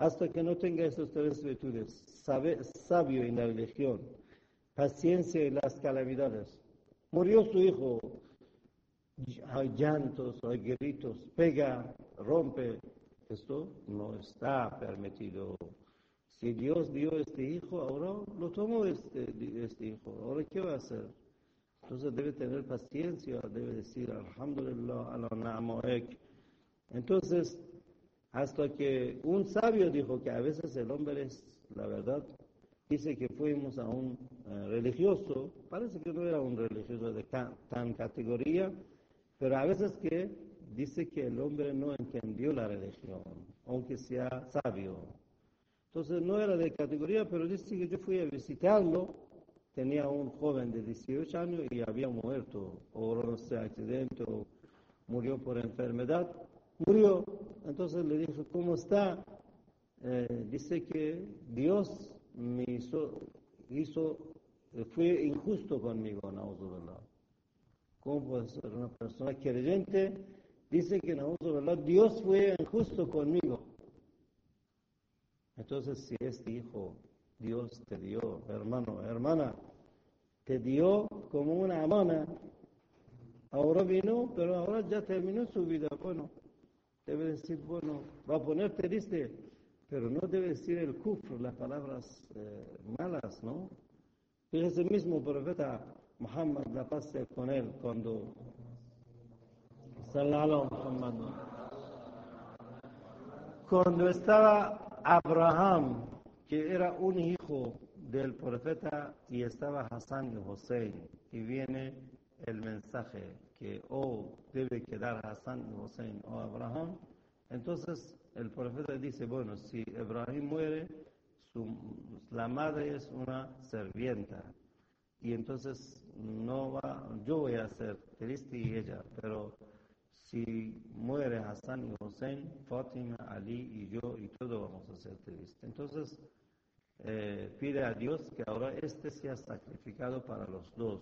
hasta que no tenga estas tres virtudes, sabe, sabio en la religión, paciencia en las calamidades. Murió su hijo, hay llantos, hay gritos, pega, rompe. Esto no está permitido. Si Dios dio este hijo, ahora lo tomó este, este hijo. Ahora, ¿qué va a hacer? Entonces debe tener paciencia, debe decir, alhamdulillah, ala na'moek. Entonces, hasta que un sabio dijo que a veces el hombre es, la verdad, dice que fuimos a un uh, religioso, parece que no era un religioso de ca tan categoría, pero a veces que dice que el hombre no entendió la religión, aunque sea sabio. Entonces no era de categoría, pero dice que yo fui a visitarlo, tenía un joven de dieciocho años y había muerto, o no sé, accidente, o murió por enfermedad, murió. Entonces le dije, ¿cómo está? Eh, dice que Dios me hizo, hizo, fue injusto conmigo, na'udzubillah. ¿Cómo puede ser una persona creyente? Dice que na'udzubillah, Dios fue injusto conmigo. Entonces, si este hijo Dios te dio, hermano, hermana, te dio como una amana, ahora vino, pero ahora ya terminó su vida. Bueno, debe decir, bueno, va a poner triste, pero no debe decir el kufr, las palabras eh, malas, ¿no? Fíjese mismo, profeta Muhammad, la paz sea con él, cuando sallallahu Muhammad, cuando estaba Abraham, que era un hijo del profeta, y estaba Hassan y Hussein, y viene el mensaje que o oh, debe quedar Hassan y Hussein o Abraham. Entonces el profeta dice, bueno, si Ibrahim muere, su, la madre es una servienta, y entonces no va, yo voy a ser triste y ella, pero si muere Hassan y Hussein, Fátima, Ali y yo, y todos vamos a ser tristes. Entonces eh, pide a Dios que ahora este sea sacrificado para los dos.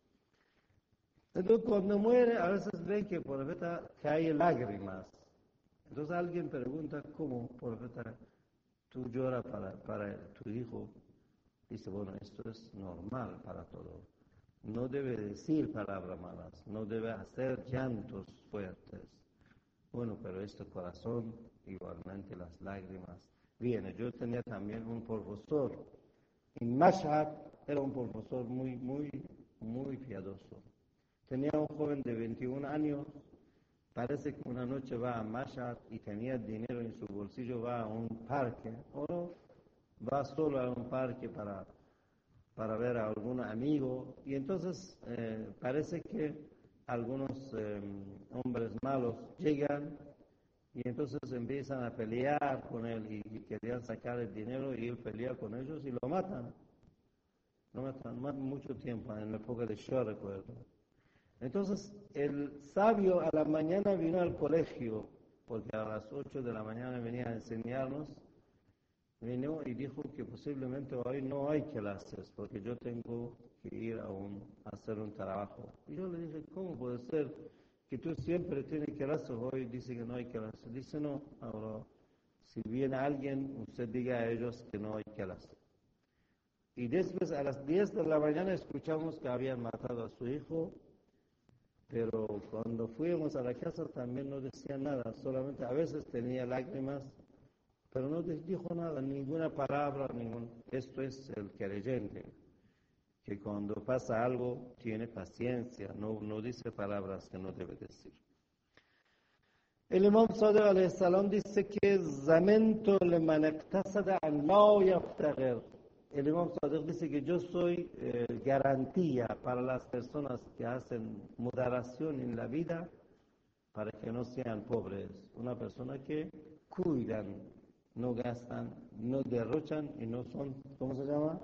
Entonces cuando muere, a veces ven que el profeta cae lágrimas. Entonces alguien pregunta, ¿cómo, profeta, tú lloras para, para tu hijo? Dice, bueno, esto es normal para todo. No debe decir palabras malas, no debe hacer llantos fuertes. Bueno, pero este corazón, igualmente las lágrimas, viene. Yo tenía también un profesor, en Mashhad, era un profesor muy, muy, muy piadoso. Tenía un joven de veintiún años, parece que una noche va a Mashhad y tenía dinero en su bolsillo, va a un parque, o va solo a un parque para, para ver a algún amigo, y entonces eh, parece que algunos eh, hombres malos llegan y entonces empiezan a pelear con él y, y querían sacar el dinero y él pelea con ellos y lo matan. Lo matan, matan mucho tiempo, en la época de Shah, recuerdo. Entonces el sabio a la mañana vino al colegio, porque a las ocho de la mañana venía a enseñarnos. Vino y dijo que posiblemente hoy no hay clases porque yo tengo que ir a, un, a hacer un trabajo. Y yo le dije, ¿cómo puede ser que tú siempre tienes clases, hoy dice que no hay clases? Dice, no, ahora, si viene alguien, usted diga a ellos que no hay clases. Y después a las diez de la mañana escuchamos que habían matado a su hijo, pero cuando fuimos a la casa también no decía nada, solamente a veces tenía lágrimas, pero no dijo nada, ninguna palabra, ningún... Esto es el creyente, que cuando pasa algo tiene paciencia, no, no dice palabras que no debe decir. El Imam Sadiq alayhi salam dice que zamento liman iqtasada an la yaftagir. El Imam Sadiq dice que yo soy eh, garantía para las personas que hacen moderación en la vida, para que no sean pobres. Una persona que cuidan, no gastan, no derrochan y no son, ¿cómo se llama?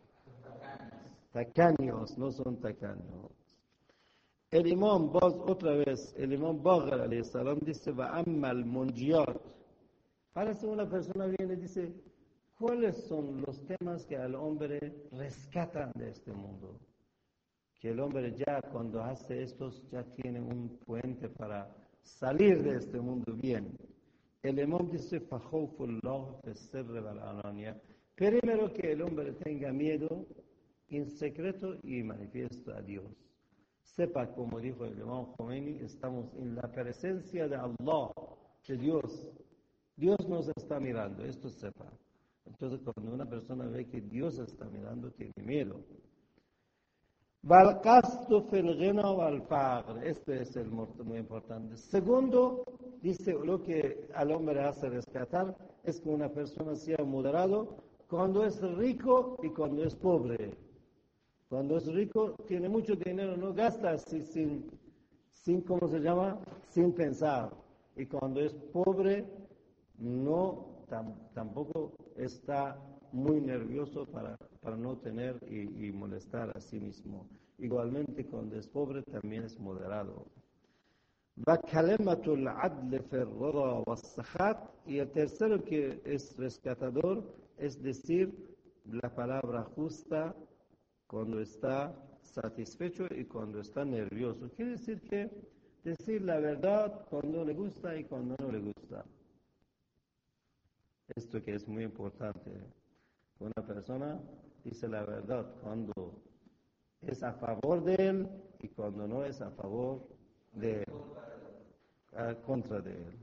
Tacaños, no son tacaños. El imam, otra vez, el imam Bagher alayhi salam dice, va amma al-munjiyat. Parece una persona viene y dice, ¿cuáles son los temas que al hombre rescatan de este mundo? Que el hombre ya cuando hace estos ya tiene un puente para salir de este mundo bien. El imam dice, فَخَوْفُ اللَّهِ فِي السِّرِّ وَالْعَلَانِيَةِ. Primero que el hombre tenga miedo en secreto y manifiesto a Dios. Sepa, como dijo el imam Khomeini, estamos en la presencia de Allah, de Dios. Dios nos está mirando, esto sepa. Entonces, cuando una persona ve que Dios está mirando, tiene miedo. Valqastu fil ghina wal faqr. Este es el muy importante. Segundo, dice lo que al hombre hace rescatar es que una persona sea moderado cuando es rico y cuando es pobre. Cuando es rico, tiene mucho dinero, no gasta así sin, sin, ¿cómo se llama? Sin pensar. Y cuando es pobre, no, tam, tampoco está muy nervioso para, para no tener y, y molestar a sí mismo. Igualmente, cuando es pobre, también es moderado. وَكَلِمَةُ الْعَدْلِ فِي الرِّضَى وَالسَّخَاءِ. Y el tercero que es rescatador es decir la palabra justa cuando está satisfecho y cuando está nervioso. Quiere decir que decir la verdad cuando le gusta y cuando no le gusta. Esto que es muy importante. Una persona dice la verdad cuando es a favor de él y cuando no es a favor de él, a contra de él.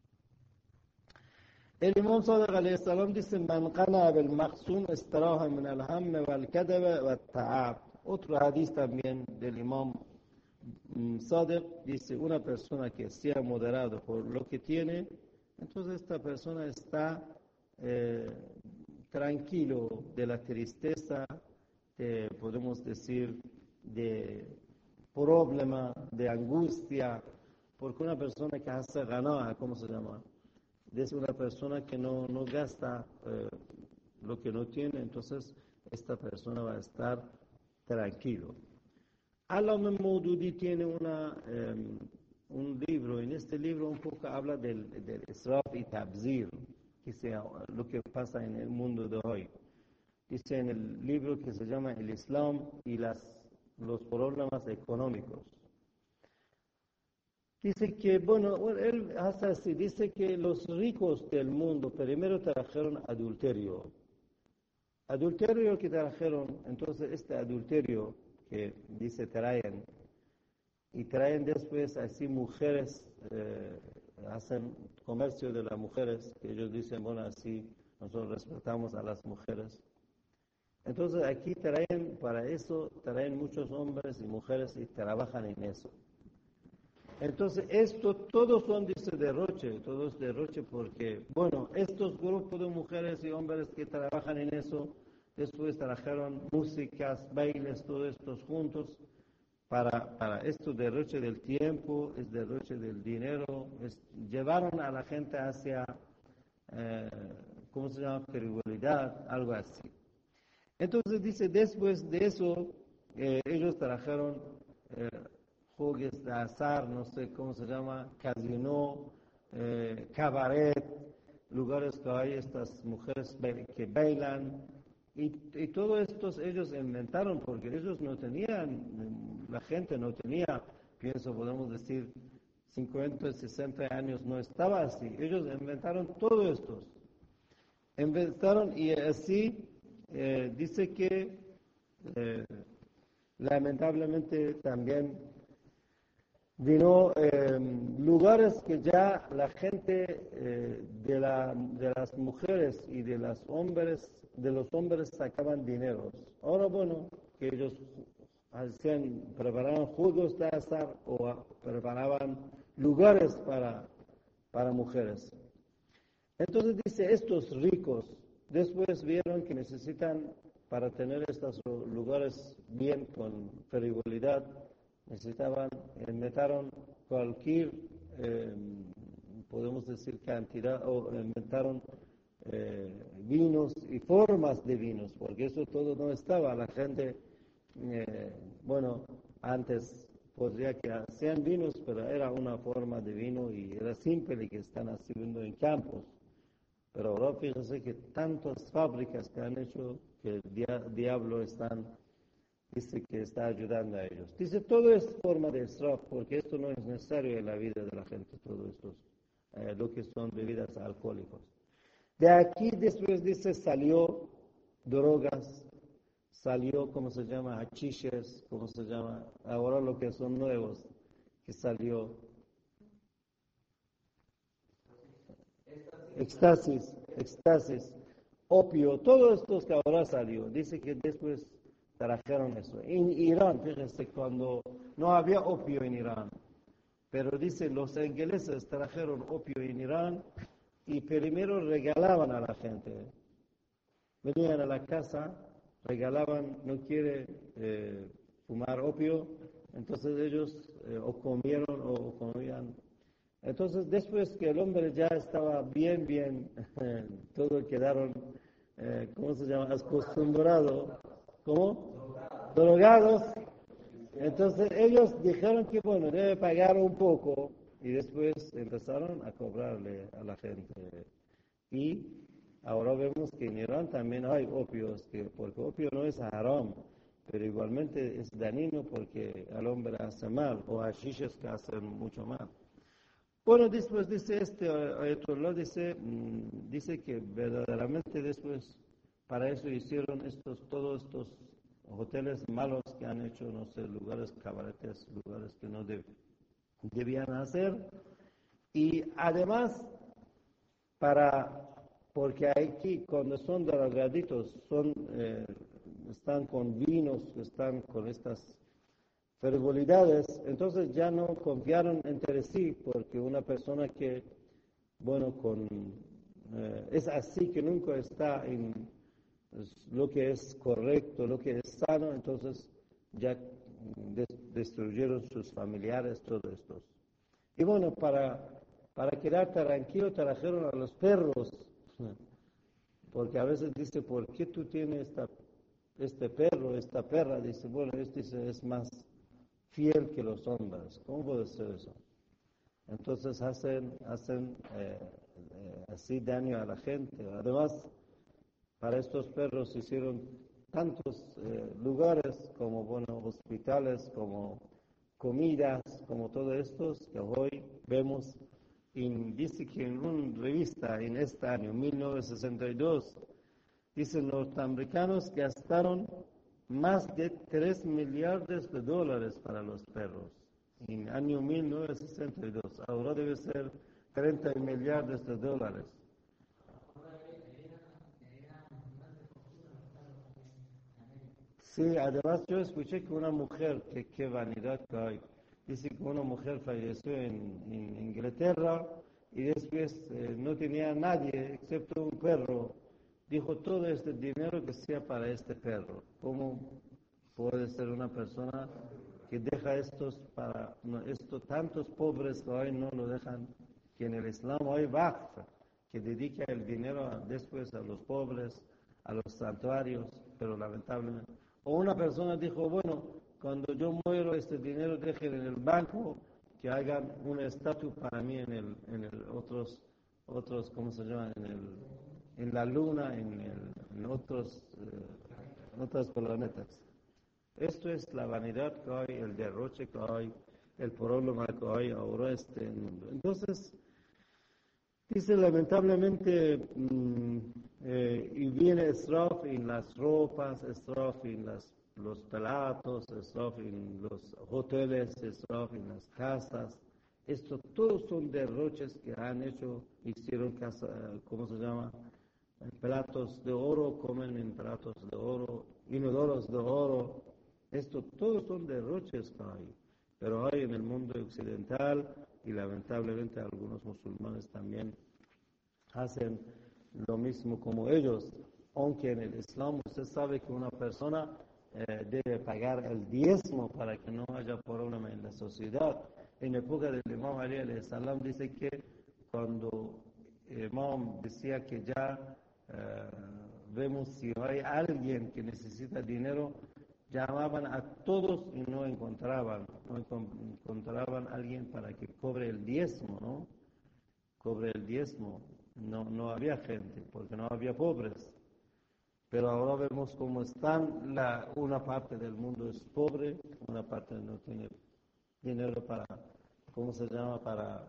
El imam Sadiq alayhi salam dice: "Man qana bil maqsun istaraha min al ham wal kadab wat ta'ab." Otro hadith también del imam Sadiq dice: una persona que sea moderado por lo que tiene, entonces esta persona está eh, tranquilo de la tristeza, de, podemos decir, de problema, de angustia, porque una persona que hace ganar, ¿cómo se llama? Es una persona que no, no gasta eh, lo que no tiene, entonces esta persona va a estar tranquilo. Alam Maududi tiene una, eh, un libro, en este libro un poco habla del, del israf y tabzir, que sea lo que pasa en el mundo de hoy. Dice en el libro que se llama El Islam y las, los problemas económicos. Dice que, bueno, él hace así, dice que los ricos del mundo primero trajeron adulterio. Adulterio que trajeron, entonces este adulterio que dice traen, y traen después así mujeres, eh, hacen comercio de las mujeres, que ellos dicen, bueno, así nosotros respetamos a las mujeres. Entonces aquí traen, para eso, traen muchos hombres y mujeres y trabajan en eso. Entonces, esto, todos son, dice, derroche, todos derroche porque, bueno, estos grupos de mujeres y hombres que trabajan en eso, después trabajaron músicas, bailes, todos estos juntos, para, para esto derroche del tiempo, es derroche del dinero, es, llevaron a la gente hacia, eh, ¿cómo se llama?, frivolidad, algo así. Entonces, dice, después de eso, eh, ellos trabajaron eh, juegos de azar, no sé cómo se llama, casino, eh, cabaret, lugares que hay estas mujeres que bailan, y, y todo esto ellos inventaron porque ellos no tenían, la gente no tenía, pienso, podemos decir, cincuenta, sesenta años, no estaba así. Ellos inventaron todo esto. Inventaron y así eh, dice que eh, lamentablemente también vino eh, lugares que ya la gente eh, de, la, de las mujeres y de los hombres de los hombres sacaban dinero. Ahora bueno, que ellos hacían, preparaban juegos de azar o preparaban lugares para, para mujeres. Entonces dice, estos ricos después vieron que necesitan, para tener estos lugares bien con frivolidad, necesitaban, inventaron cualquier, eh, podemos decir, cantidad, o inventaron eh, vinos y formas de vinos, porque eso todo no estaba. La gente, eh, bueno, antes podría que hacían vinos, pero era una forma de vino y era simple que están haciendo en campos. Pero ahora fíjense que tantas fábricas que han hecho que el dia- diablo están, dice que está ayudando a ellos. Dice, todo es forma de israf, porque esto no es necesario en la vida de la gente, todo esto. eh, lo que son bebidas alcohólicas. De aquí después dice salió drogas, salió, ¿cómo se llama? Hachiches, ¿cómo se llama? Ahora lo que son nuevos, que salió. Éxtasis, éxtasis, opio, todo esto que ahora salió. Dice que después trajeron eso. En Irán, fíjense, cuando no había opio en Irán, pero dice los ingleses trajeron opio en Irán y primero regalaban a la gente. Venían a la casa, regalaban, no quiere eh, fumar opio, entonces ellos eh, o comieron o comían. Entonces después que el hombre ya estaba bien, bien, todos quedaron, eh, ¿cómo se llama? Acostumbrado, ¿cómo? Drogados. Entonces ellos dijeron que bueno, debe pagar un poco y después empezaron a cobrarle a la gente. Y ahora vemos que en Irán también hay opios, que, porque opio no es haram, pero igualmente es dañino porque al hombre hace mal, o hashiches que hacen mucho mal. Bueno, después dice este Ayatollah, dice, mmm, dice que verdaderamente después para eso hicieron estos, todos estos hoteles malos que han hecho, no sé, lugares cabaretes, lugares que no deb, debían hacer. Y además, para, porque aquí cuando son drogaditos, son, eh, están con vinos, están con estas frivolidades, entonces ya no confiaron entre sí, porque una persona que, bueno, con, eh, es así que nunca está en lo que es correcto, lo que es sano, entonces ya des destruyeron sus familiares, todo esto. Y bueno, para, para quedar tranquilo trajeron a los perros, porque a veces dice, ¿por qué tú tienes esta, este perro, esta perra? Dice, bueno, este es más fiel que los hombres. ¿Cómo puede ser eso? Entonces hacen, hacen eh, eh, así daño a la gente. Además, para estos perros se hicieron tantos eh, lugares como, bueno, hospitales, como comidas, como todo esto, que hoy vemos, en, dice que en una revista en este año, mil novecientos sesenta y dos, dicen los norteamericanos que gastaron más de tres millardos de dólares para los perros en el año mil novecientos sesenta y dos. Ahora debe ser treinta millardos de dólares. Sí, además yo escuché que una mujer, que qué vanidad que hay, dice que una mujer falleció en, en Inglaterra y después eh, no tenía a nadie excepto un perro. Dijo, todo este dinero que sea para este perro. ¿Cómo puede ser una persona que deja estos para no, estos tantos pobres que hoy no lo dejan, que en el Islam hay waqf, que dedica el dinero a, después a los pobres, a los santuarios, pero lamentablemente. O una persona dijo, bueno, cuando yo muero este dinero dejen en el banco, que hagan una estatua para mí en el, en el otros, otros, ¿cómo se llama? En el, en la luna, en, el, en otros, eh, otros planetas. Esto es la vanidad que hay, el derroche que hay, el problema que hay ahora este en el mundo. Entonces, dice lamentablemente, mmm, eh, y viene israf en las ropas, israf en las, los platos, israf en los hoteles, israf en las casas. Esto todos son derroches que han hecho, hicieron casa, ¿cómo se llama? Platos de oro, comen en platos de oro, inodoros de oro. Esto todos son derroches que hay, pero hay en el mundo occidental y lamentablemente algunos musulmanes también hacen lo mismo como ellos, aunque en el Islam usted sabe que una persona eh, debe pagar el diezmo para que no haya problema en la sociedad. En la época del Imam Ali alayhi salam dice que cuando el Imam decía que ya eh, vemos si hay alguien que necesita dinero, llamaban a todos y no encontraban, no encontraban a alguien para que cobre el diezmo, ¿no? Cobre el diezmo. No, no había gente, porque no había pobres. Pero ahora vemos cómo están, la, una parte del mundo es pobre, una parte no tiene dinero para, ¿cómo se llama? Para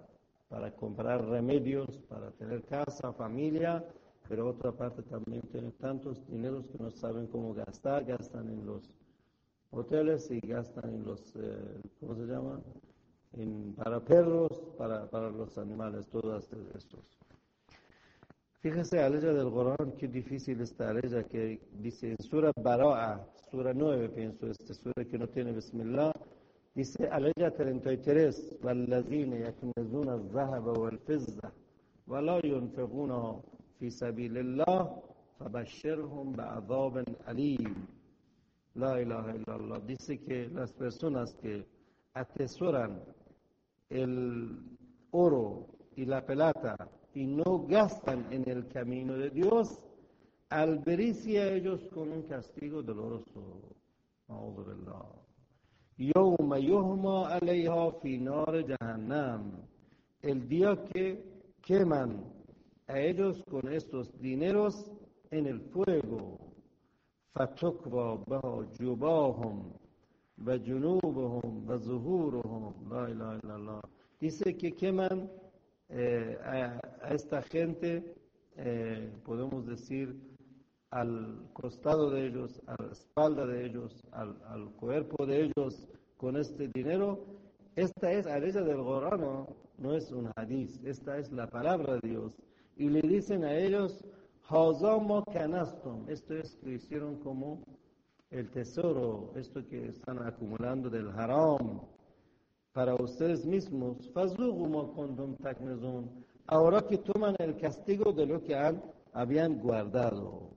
para comprar remedios, para tener casa, familia, pero otra parte también tienen tantos dineros que no saben cómo gastar, gastan en los hoteles y gastan en los, eh, ¿cómo se llama? En, para perros, para, para los animales, todos estos. Fíjese, aleja del Corán, qué difícil esta aleja que dice en Sura Bara'a, Sura nueve, pienso, esta Sura que no tiene Bismillah, dice aleja treinta y tres, وَالَّذِينَ يَكْنِزُونَ الذَّهَبَ وَالْفِضَّةَ وَلَا يُنْفِقُونَهُ فِي سَبِيلِ اللَّهِ فَبَشِّرْهُم بِعَذَابٍ أَلِيمٍ. La ilaha illallah. Dice que las personas que atesoran el oro y la plata y no gastan en el camino de Dios, albericia a ellos con un castigo doloroso. A'udhu billah. يوم يهمى عليها في نار جهنم. El día que queman a ellos con estos dineros en el fuego. فتكوى بها جباههم وجنوبهم وظهورهم. La ilaha illallah. Dice que queman eh, a, a esta gente, eh, podemos decir, al costado de ellos, a la espalda de ellos, al, al cuerpo de ellos con este dinero. Esta es aleja del Corán, no, no es un hadith, esta es la palabra de Dios. Y le dicen a ellos, Hazá ma kanastum, esto es que hicieron como el tesoro, esto que están acumulando del haram para ustedes mismos. Fazuqu ma kuntum taknizun, ahora que toman el castigo de lo que han, habían guardado.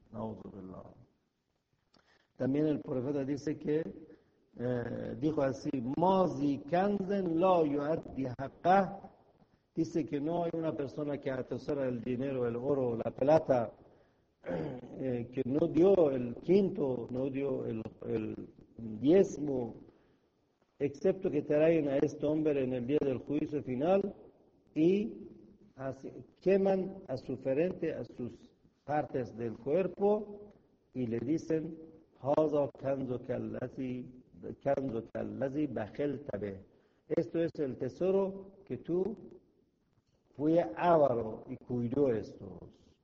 También el profeta dice que eh, dijo así, Mazi kanzen la yu'addi haqqah. Dice que no hay una persona que atesora el dinero, el oro, la plata, eh, que no dio el quinto, no dio el, el diezmo, excepto que traen a este hombre en el día del juicio final y así, queman a su frente, a sus partes del cuerpo y le dicen, Haza kanzuka allazi kanzuka allazi bakhilta bih. Esto es el tesoro que tú fue avaro y cuidó estos.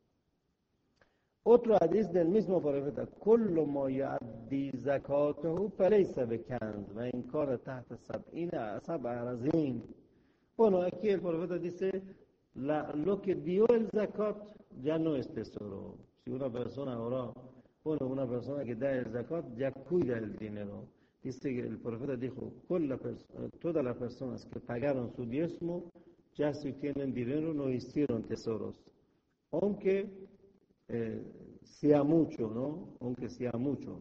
Otro hadith del mismo profeta, كل ما يؤدي زكاته فليس بكنز وإن كان تحت سبعين سبع رزين. Bueno, aquí el profeta dice, la, lo que dio el zakat ya no es tesoro. Si una persona ahora, bueno, una persona que da el zakat ya cuida el dinero. Dice que el profeta dijo, la todas las personas que pagaron su diezmo, ya si tienen dinero no hicieron tesoros. Aunque eh, sea mucho, ¿no? Aunque sea mucho.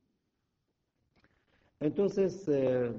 Entonces, eh,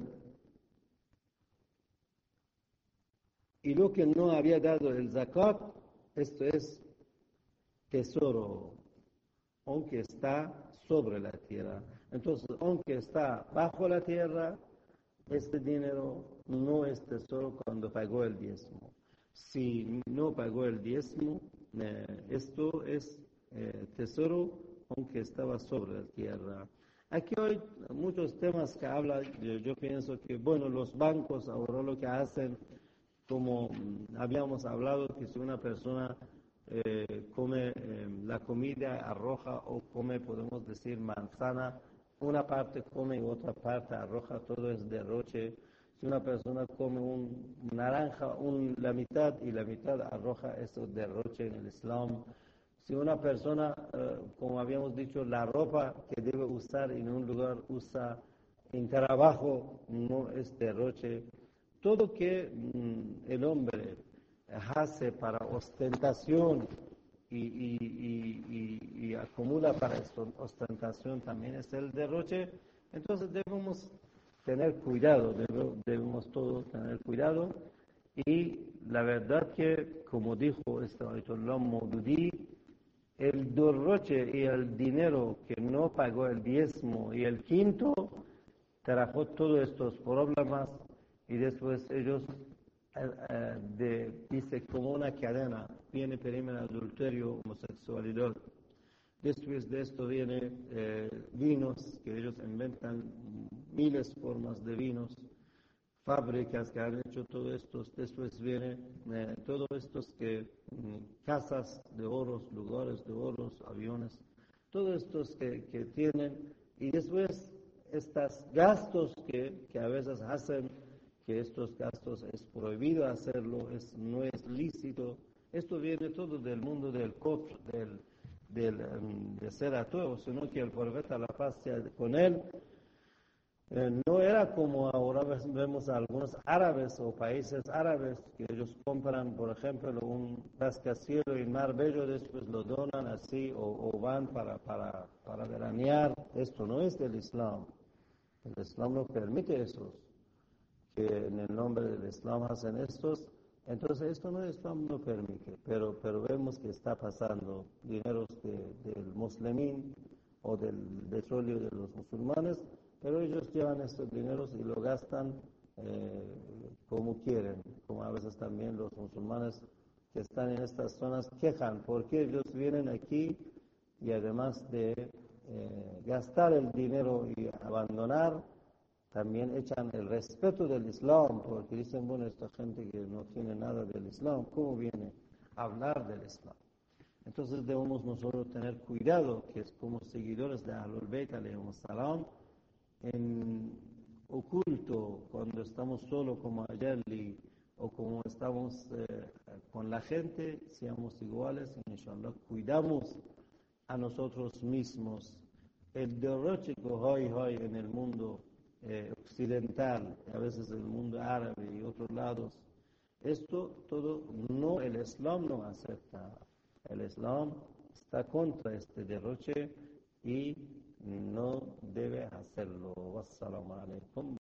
y lo que no había dado el zakat, esto es tesoro, aunque está sobre la tierra. Entonces, aunque está bajo la tierra, este dinero no es tesoro cuando pagó el diezmo. Si no pagó el diezmo, eh, esto es eh, tesoro, aunque estaba sobre la tierra. Aquí hay muchos temas que hablan, yo, yo pienso que, bueno, los bancos ahora lo que hacen, como habíamos hablado, que si una persona eh, come eh, la comida arroja o come, podemos decir, manzana, una parte come y otra parte arroja, todo es derroche. Si una persona come un naranja, un, la mitad y la mitad arroja, eso es derroche en el Islam. Si una persona, eh, como habíamos dicho, la ropa que debe usar en un lugar usa en trabajo, no es derroche. Todo que mm, el hombre hace para ostentación y, y, y, y, y acumula para ostentación también es el derroche. Entonces debemos tener cuidado, debemos, debemos todos tener cuidado. Y la verdad que, como dijo este Ayatollah Maududi, el derroche y el dinero que no pagó el diezmo y el quinto trajo todos estos problemas. Y después ellos, eh, eh, de, dice, como una cadena, viene primero adulterio, homosexualidad. Después de esto viene eh, vinos, que ellos inventan miles de formas de vinos, fábricas que han hecho todo esto, después viene eh, todo estos que mm, casas de oros, lugares de oros, aviones, todos estos que, que tienen, y después estos gastos que, que a veces hacen, que estos gastos es prohibido hacerlo, es, no es lícito. Esto viene todo del mundo del kofr, del, del, um, de ser ateo, sino que el profeta, la paz sea con él, eh, no era como ahora vemos a algunos árabes o países árabes que ellos compran, por ejemplo, un rascacielos en Mar Bello, después lo donan así o, o van para, para, para veranear. Esto no es del Islam. El Islam no permite eso, que en el nombre del Islam hacen estos. Entonces esto no, el Islam no permite, pero, pero vemos que está pasando dineros de, del muslimín o del petróleo de los musulmanes, pero ellos llevan estos dineros y lo gastan eh, como quieren, como a veces también los musulmanes que están en estas zonas quejan, porque ellos vienen aquí y además de eh, gastar el dinero y abandonar, también echan el respeto del Islam, porque dicen, bueno, esta gente que no tiene nada del Islam, ¿cómo viene a hablar del Islam? Entonces debemos nosotros tener cuidado, que es como seguidores de Ahlul Bayt alayhimus salam, en oculto, cuando estamos solo como Ayali, o como estamos eh, con la gente, seamos iguales, inshallah, cuidamos a nosotros mismos. El derroche que hoy hoy en el mundo eh, occidental, a veces el mundo árabe y otros lados, esto todo no, el Islam no acepta. El Islam está contra este derroche y no debe hacerlo. Wassalamu alaikum.